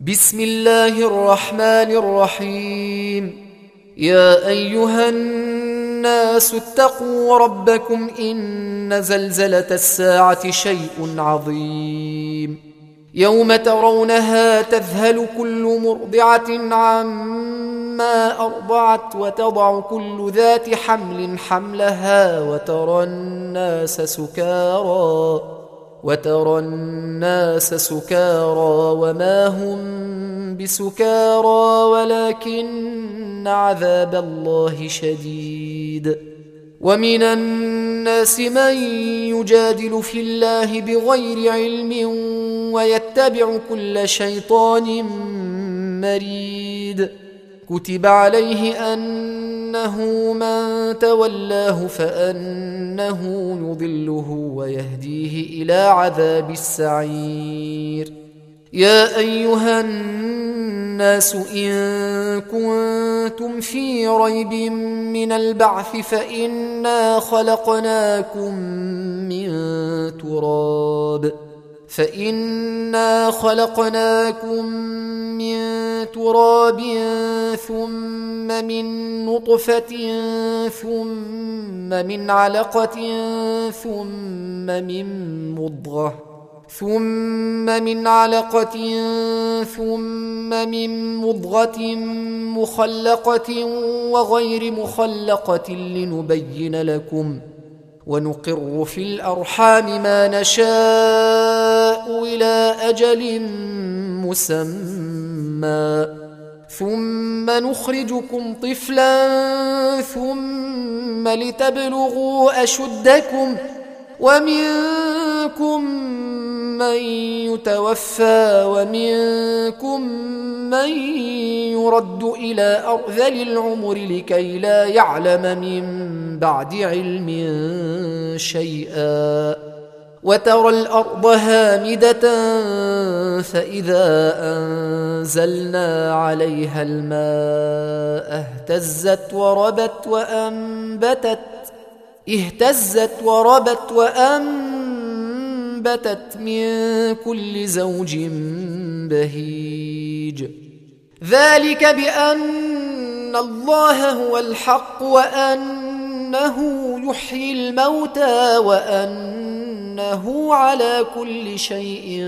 بسم الله الرحمن الرحيم. يا أيها الناس اتقوا ربكم إن زلزلة الساعة شيء عظيم. يوم ترونها تذهل كل مرضعة عما أرضعت وتضع كل ذات حمل حملها وترى الناس سكارى وما هم بسكارى ولكن عذاب الله شديد. ومن الناس من يجادل في الله بغير علم ويتبع كل شيطان مريد. كتب عليه أنه من تولاه فأنه يضله ويهديه إلى عذاب السعير. يا أيها الناس إن كنتم في ريب من البعث فإنا خلقناكم من تراب ثم من نطفة ثم من علقة ثم من مضغة مخلقة وغير مخلقة لنبين لكم ونقر في الأرحام ما نشاء إلى أجل مسمى ثم نخرجكم طفلا ثم لتبلغوا أشدكم ومنكم من يتوفى ومنكم من يرد إلى أرذل العمر لكي لا يعلم من بعد علم شيئا. وترى الأرض هامدة فإذا أنزلنا عليها الماء اهتزت وربت وأنبتت من كل زوج بهيج. ذلك بأن الله هو الحق وأنه يحيي الموتى وأنه على كل شيء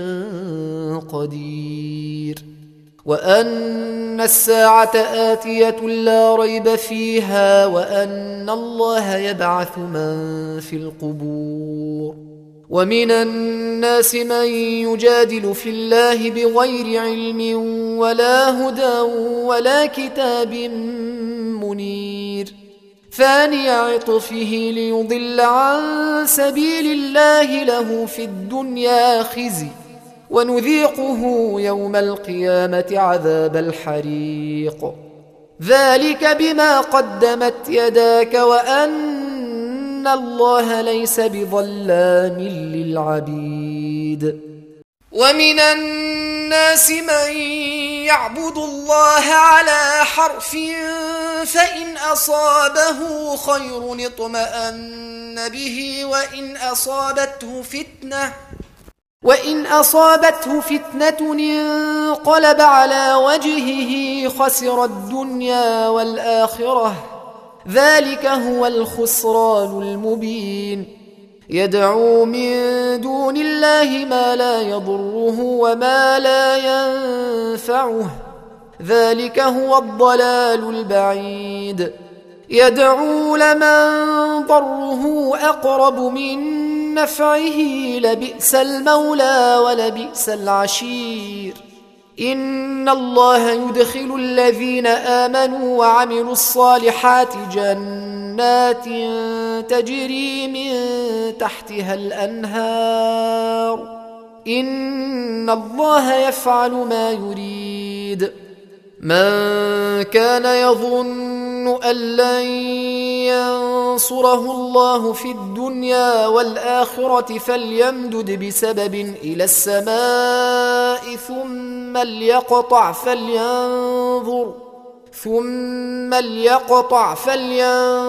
قدير وأن الساعة آتية لا ريب فيها وأن الله يبعث من في القبور. ومن الناس من يجادل في الله بغير علم ولا هدى ولا كتاب منير. ثاني عطفه ليضل عن سبيل الله له في الدنيا خزي ونذيقه يوم القيامة عذاب الحريق. ذلك بما قدمت يداك وأن الله ليس بظلام للعبيد. ومن الناس من يعبد الله على حرف فإن أصابه خير اطمأن به وإن أصابته فتنة انقلب على وجهه خسر الدنيا والآخرة. ذلك هو الخسران المبين. يدعو من دون الله ما لا يضره وما لا ينفعه. ذلك هو الضلال البعيد. يدعو لمن ضره أقرب من نفعه لبئس المولى ولبئس العشير. إن الله يدخل الذين آمنوا وعملوا الصالحات جنات تجري من تحتها الأنهار. إن الله يفعل ما يريد. من كان يظن أن لن ينصره الله في الدنيا والآخرة فليمدد بسبب إلى السماء ثم ليقطع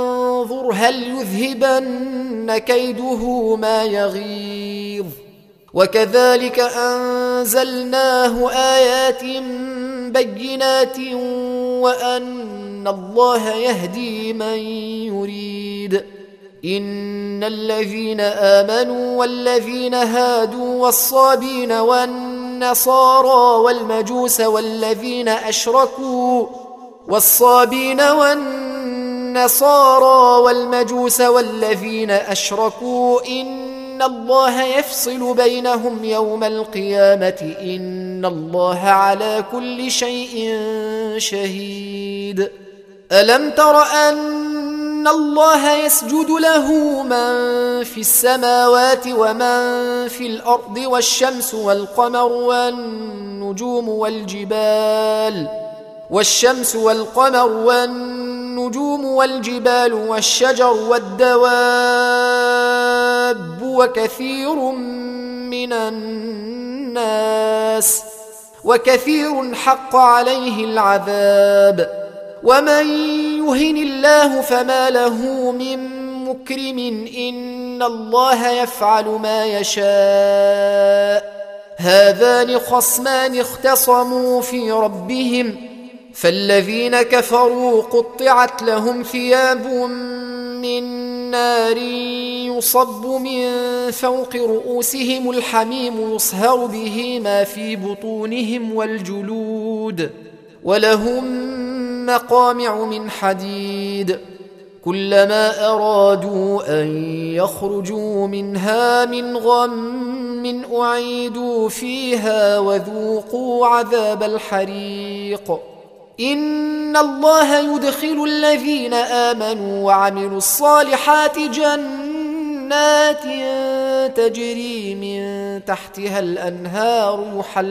فلينظر هل يذهبن كيده ما يغيظ. وكذلك أنزلناه آيات بينات وأن الله يهدي من يريد. إن الذين آمنوا والذين هادوا والصابين والنصارى والمجوس والذين أشركوا إن الله يفصل بينهم يوم القيامة إن الله على كل شيء شهيد. ألم تر أن الله يسجد له من في السماوات ومن في الأرض والشمس والقمر والنجوم والجبال والشجر والدواب وكثير حق عليه العذاب. ومن يهن الله فما له من مكرم إن الله يفعل ما يشاء. هذان خصمان اختصموا في ربهم فالذين كفروا قطعت لهم ثياب من نار يصب من فوق رؤوسهم الحميم يصهر به ما في بطونهم والجلود ولهم مقامع من حديد. كلما أرادوا أن يخرجوا منها من غم أعيدوا فيها وذوقوا عذاب الحريق. إن الله يدخل الذين آمنوا وعملوا الصالحات جنات تجري من تحتها الأنهار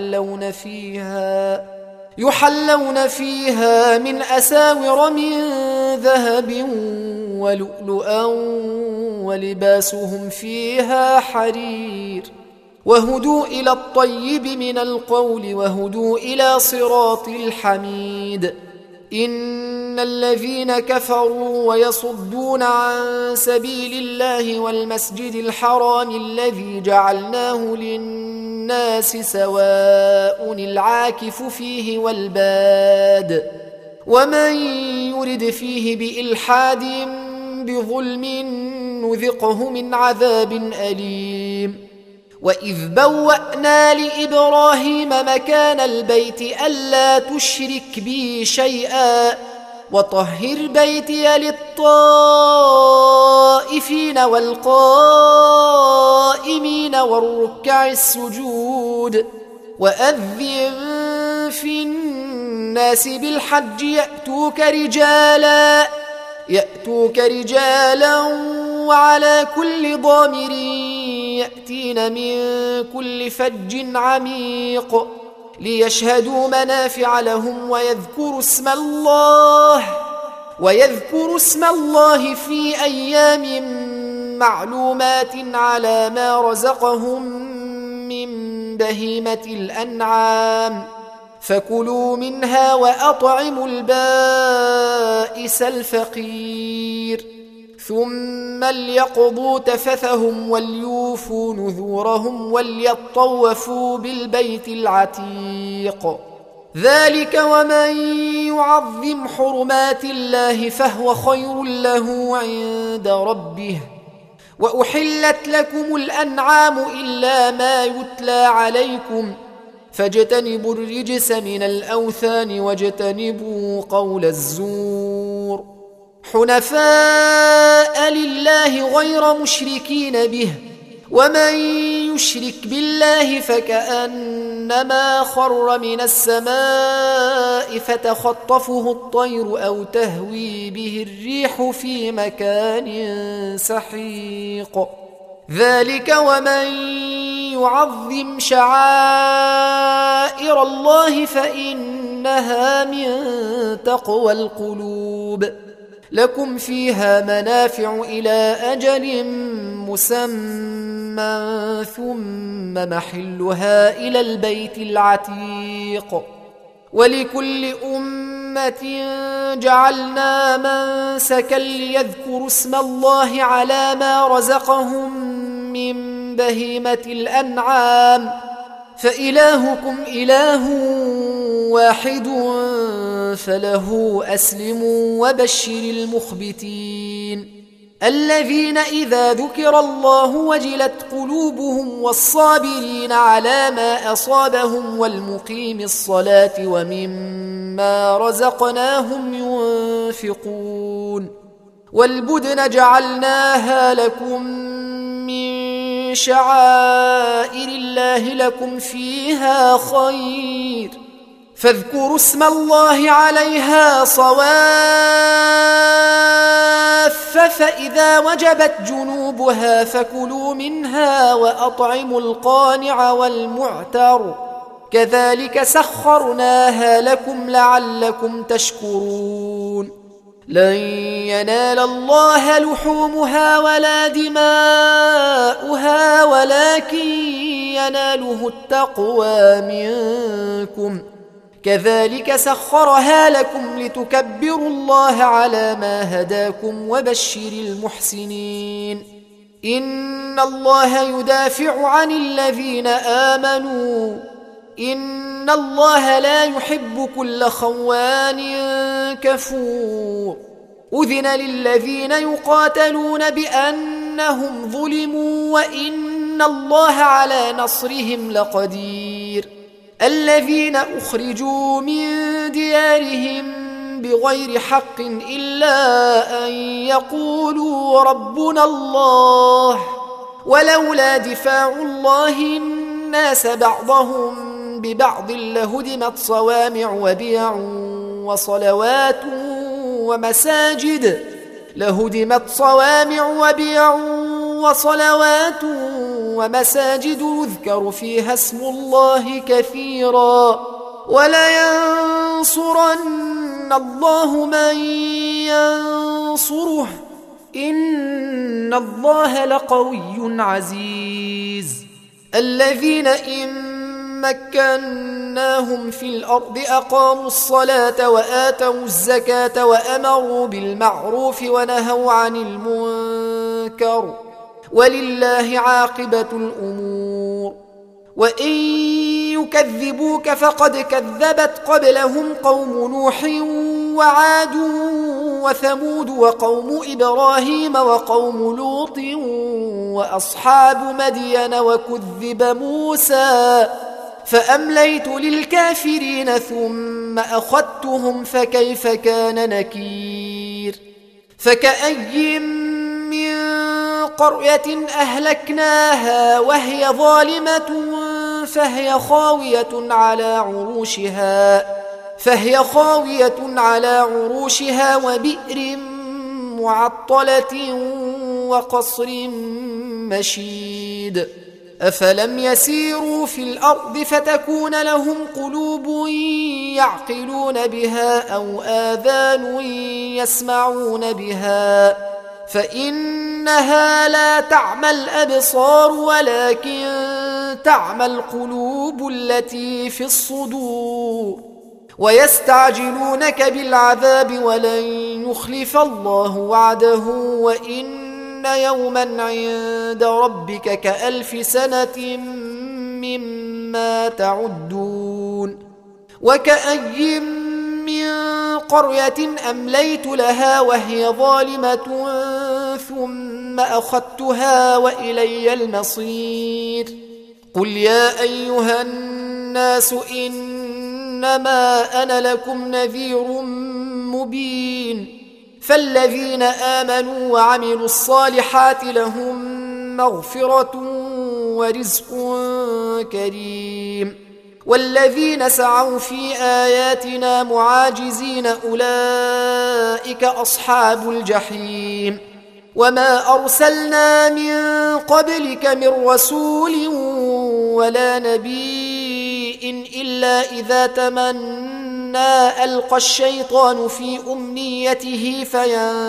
يحلون فيها من أساور من ذهب ولؤلؤا ولباسهم فيها حرير. وهدوا إلى الطيب من القول وهدوا إلى صراط الحميد. إن الذين كفروا ويصدون عن سبيل الله والمسجد الحرام الذي جعلناه للناس سواء العاكف فيه والباد ومن يرد فيه بإلحاد بظلم نذقه من عذاب أليم. وإذ بوأنا لإبراهيم مكان البيت ألا تشرك بي شيئا وطهر بيتي للطائفين والقائمين والركع السجود. وأذن في الناس بالحج يأتوك رجالا وعلى كل ضامر يأتين من كل فج عميق ليشهدوا منافع لهم ويذكروا اسم الله في أيام معلومات على ما رزقهم من بهيمة الأنعام فكلوا منها وأطعموا البائس الفقير. ثم ليقضوا تفثهم وليوفوا نذورهم وليطوفوا بالبيت العتيق. ذلك ومن يعظم حرمات الله فهو خير له عند ربه. وأحلت لكم الأنعام إلا ما يتلى عليكم فاجتنبوا الرجس من الأوثان واجتنبوا قول الزور حنفاء لله غير مشركين به. ومن يشرك بالله فكأنما خر من السماء فتخطفه الطير أو تهوي به الريح في مكان سحيق. ذلك ومن يعظم شعائر الله فإنها من تقوى القلوب. لكم فيها منافع إلى أجل مسمى ثم محلها إلى البيت العتيق. ولكل أمة جعلنا منسكا ليذكروا اسم الله على ما رزقهم من بهيمة الأنعام فإلهكم إله واحد فله أسلموا وبشر المخبتين الذين إذا ذكر الله وجلت قلوبهم والصابرين على ما أصابهم والمقيم الصلاة ومما رزقناهم ينفقون والبدن جعلناها لكم من شعائر الله لكم فيها خير فاذكروا اسم الله عليها صواف فإذا وجبت جنوبها فكلوا منها وأطعموا القانع والمعتر كذلك سخرناها لكم لعلكم تشكرون لن ينال الله لحومها ولا دماؤها ولكن يناله التقوى منكم كذلك سخرها لكم لتكبروا الله على ما هداكم وبشر المحسنين إن الله يدافع عن الذين آمنوا إن الله لا يحب كل خوان كفور أذن للذين يقاتلون بأنهم ظلموا وإن الله على نصرهم لقدير الذين أخرجوا من ديارهم بغير حق إلا أن يقولوا ربنا الله ولولا دفاع الله الناس بعضهم ببعض لهدمت صوامع وبيع وصلوات ومساجد يذكر فيها اسم الله كثيرا ولينصرن الله من ينصره إن الله لقوي عزيز الذين إن مكناهم في الأرض أقاموا الصلاة وآتوا الزكاة وأمروا بالمعروف ونهوا عن المنكر ولله عاقبة الأمور وإن يكذبوك فقد كذبت قبلهم قوم نوح وعاد وثمود وقوم إبراهيم وقوم لوط وأصحاب مدين وكذب موسى فأمليت للكافرين ثم أخذتهم فكيف كان نكير فكأي من قرية أهلكناها وهي ظالمة فهي خاوية على عروشها وبئر معطلة وقصر مشيد أفلم يسيروا في الأرض فتكون لهم قلوب يعقلون بها أو آذان يسمعون بها فإنها لا تعمى الأبصار ولكن تعمى القلوب التي في الصدور ويستعجلونك بالعذاب ولن يخلف الله وعده وإن يوما عند ربك كألف سنة مما تعدون وكأي من قرية أمليت لها وهي ظالمة ثم أخذتها وإلي المصير قل يا أيها الناس إنما أنا لكم نذير مبين فالذين آمنوا وعملوا الصالحات لهم مغفرة ورزق كريم والذين سعوا في آياتنا معاجزين أولئك أصحاب الجحيم وما أرسلنا من قبلك من رسول ولا نبي إلا إذا تمنى ألقى الشيطان في أمنيته